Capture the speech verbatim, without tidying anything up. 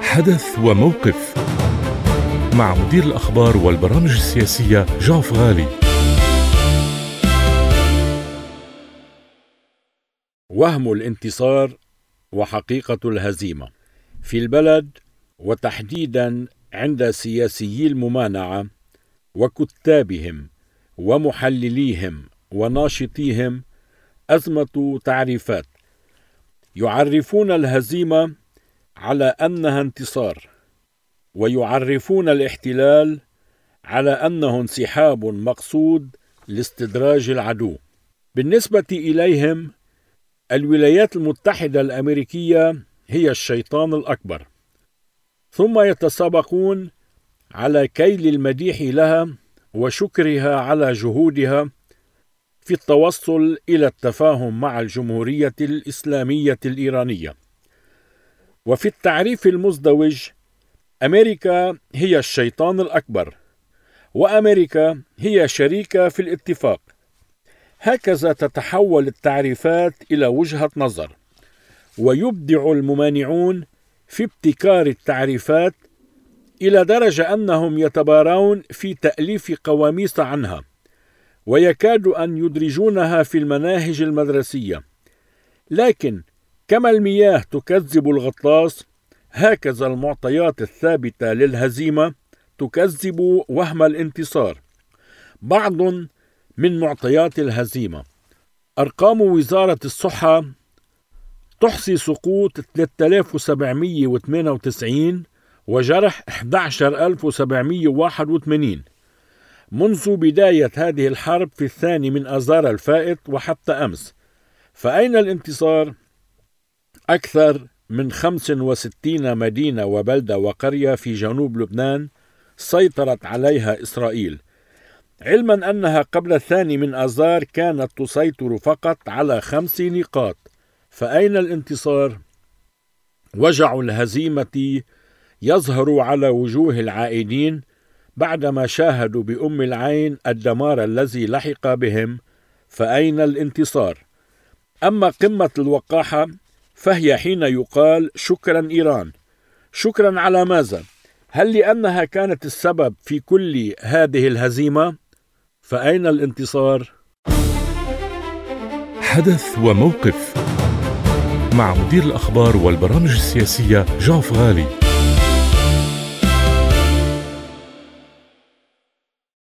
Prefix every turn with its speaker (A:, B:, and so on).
A: حدث وموقف مع مدير الأخبار والبرامج السياسية جان فغالي.
B: وهم الانتصار وحقيقة الهزيمة في البلد، وتحديدا عند سياسيي الممانعة وكتابهم ومحلليهم وناشطيهم، أزمة تعريفات. يعرفون الهزيمة على أنها انتصار، ويعرفون الاحتلال على أنه انسحاب مقصود لاستدراج العدو. بالنسبة إليهم، الولايات المتحدة الأمريكية هي الشيطان الأكبر، ثم يتسابقون على كيل المديح لها وشكرها على جهودها في التوصل إلى التفاهم مع الجمهورية الإسلامية الإيرانية. وفي التعريف المزدوج، أمريكا هي الشيطان الأكبر، وأمريكا هي شريكة في الاتفاق. هكذا تتحول التعريفات إلى وجهة نظر، ويبدع الممانعون في ابتكار التعريفات إلى درجة أنهم يتبارون في تأليف قواميس عنها، ويكاد أن يدرجونها في المناهج المدرسية. لكن كما المياه تكذب الغطاس، هكذا المعطيات الثابتة للهزيمة تكذب وهم الانتصار. بعض من معطيات الهزيمة: أرقام وزارة الصحة تحصي سقوط ثلاثة آلاف وسبعمئة وثمانية وتسعين وجرح أحد عشر ألف وسبعمئة وواحد وثمانين منذ بداية هذه الحرب في الثاني من آذار الفائت وحتى أمس. فأين الانتصار؟ أكثر من خمس وستين مدينة وبلدة وقرية في جنوب لبنان سيطرت عليها إسرائيل، علما أنها قبل الثاني من آذار كانت تسيطر فقط على خمس نقاط. فأين الانتصار؟ وجع الهزيمة يظهر على وجوه العائدين بعدما شاهدوا بأم العين الدمار الذي لحق بهم. فأين الانتصار؟ أما قمة الوقاحة فهي حين يقال شكرا إيران. شكرا على ماذا؟ هل لأنها كانت السبب في كل هذه الهزيمة؟ فأين الانتصار؟
A: حدث وموقف مع مدير الأخبار والبرامج السياسية جان فغالي.